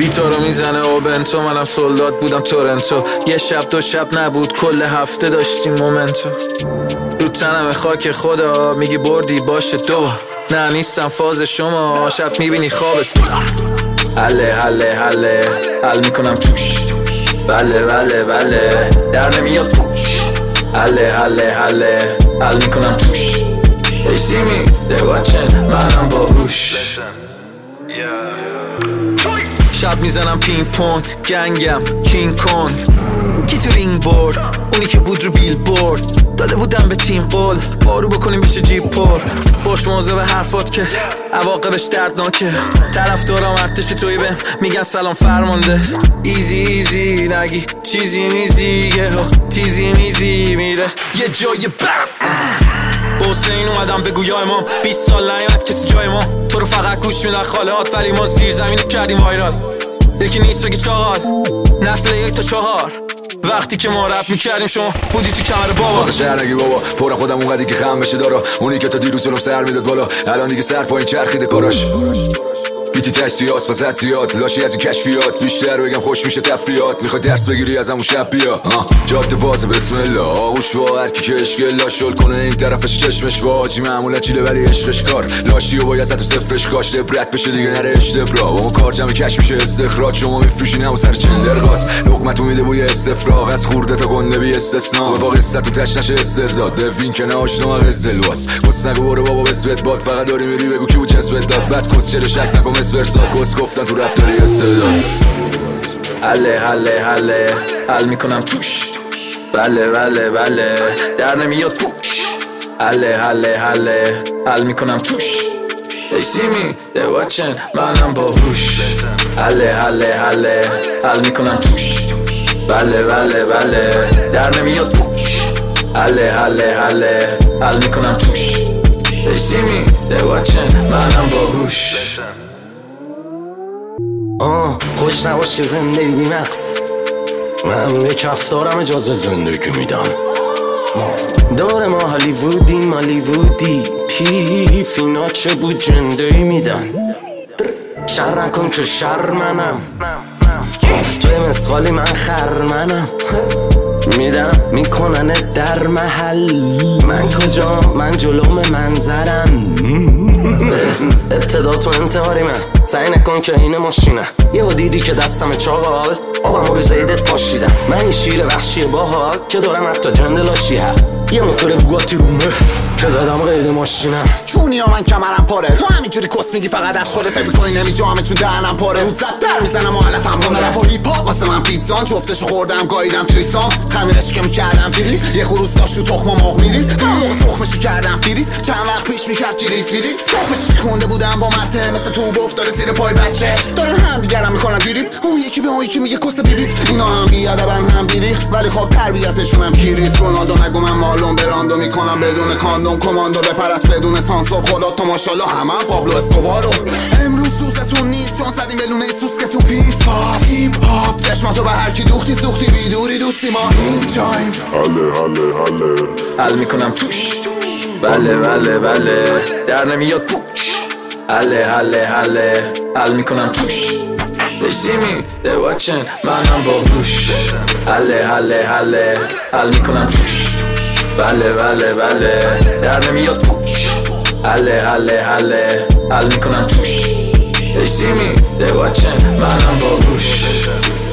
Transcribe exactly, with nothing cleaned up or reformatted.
بیتا رو میزنه و بنتو، منم سولداد بودم تورنتو. یه شب دو شب نبود کل هفته داشتیم مومنتو. رو تنم خاک خدا میگی بردی باشه دو. نه نیستم فاز شما، شب میبینی خوابت. حله حله حله حل میکنم توش. بله بله بله در نمیاد پوش. حله حله حله حل میکنم توش. They see me, they watching, منم باهوش. شب میزنم پینگ پونگ، گنگم کینگ کونگ. کی تو رینگ بورد، اونی که بود رو بیل بورد. داده بودم به تیم قول، بارو بکنیم بشه جیب پر. پشت موزه به حرفات که عواقبش دردناکه. طرف دارم ارتش توی بهم میگن سلام فرمانده. ایزی ایزی نگی چیزی میزی، یه ها تیزی میزی میره یه جای بم. با حسین اومدم بگو یا امام، بیست سال نیامد کسی جای ما. تو رو فقط گوش میدن خالهات، ولی ما زیر زمین کردیم وایرال. یکی نیست بگی چاقال، نسل یک تا چهار. وقتی که ما رپ میکردیم شما بودی تو کمر بابا. واسه شهر نگی بابا، پورم خودم اونقدی که خم بشه دارا. اونی که تا دیروز جلوم سر میداد بالا، الان دیگه سر پایین چرخیده کاراش. بیتی تشتیات پس حدسیات، لاشی از این کشفیات. بیشتر بگم خوش میشه تفریات، میخوای درس بگیری از همون شب بیا. جاده باز بسم الله، آغوش وا هر کی که اشکل لاشل کنه این طرفش چشمش واجی. معمولا چیله ولی عشقش کار لاشی و باید تو صفرش کاش لبرت بشه دیگه نره اشتبرا. اون کار جمع کش میشه استخراج، شما میفروشین همون سر چندرگاس. لقمتو میده بوی استفراغ، از خورده تا گنده بی استثنا. با قصه تو تش نشه استرداد، دوین که ناشنا قزلواس. واسه نگو برو بابا بسوت باد، فقط داری میری بگو کی بود جسوت داد. بعد کس چله شک نکن ورسا کس گفتن تو رپ داری استعداد. حله حله حله حل میکنم توش. بله بله بله در نمیاد پوش. حله حله حله حل میکنم توش. They see me, they watching, منم باهوش. حله حله حله حل میکنم توش. بله بله بله در نمیاد پوش. حله حله حله حل میکنم توش. They see me, they watching, منم باهوش. آه خوش نباشه زندگی بی مقص، من به کف دارم اجازه زندگی میدم. دور ما هالیوودی هالیوودی پیف اینا چه بود جندهی میدن. شر نکن که شر منم، توی مسخالی من خرمنم. میدم میکنن در محل، من کجا من جلوم منظرم. ابتدا تو انتحاری من، سعی نکن که این ماشینه. یهو دیدی که دستم چاقال، آبم رو زیدت پاشیدم. من این شیر وحشی باحال که دارم حتی جندلاشی ها. یه موتور بوگاتی رومه که زدم غیر ماشینم. چونی ها من کمرم پاره، تو همینجوری کس میگی فقط از خودت فکر میکنی نمیجامه چون دهنم پاره. روز در میزنم و علفم با رپ و هیپ هاپ، واسه من پیتزان جفتشو خوردم گاییدم تریسام. خمیرش که میکردم فریز، یه خروس داشت رو تخم مرغ میریز. هم موقع تخمشو کردم فریز، چند وقت پیش میکرد چیلیز فریز. تخمش شکونده بودم با مته، مثل تو افتاده زیر پای بچه. دارن هم دیگرم میکنن دیریب، اون یکی به اون یکی میگه کس بیبیت. اینا هم بیادبن هم بیریخ، ولی خب تربیتشون هم کیریز. رونالدو نگو من مالون براندو میکنم بدون کاندوم. کماندو بپرست بدون سانسور، خدا تو ماشاءالله همه پابلو اسکوبارو. امروز سوزتون نیست چون زدیم بلونه سوز که تو بیف هاپ هیپ هاپ. چشماتو به هر کی دوختی سوختی بیدوری دوستی ما این جایم. حله حله حله حل میکنم توش. بله بله بله در نمیاد پوش. حله حله حله حل میکنم توش. They see me, they watching, منم باهوش. حله حله حله حل میکنم توش. بله بله بله در نمیاد پوش. حله حله حله حل میکنم توش. They see me, they watching, منم باهوش.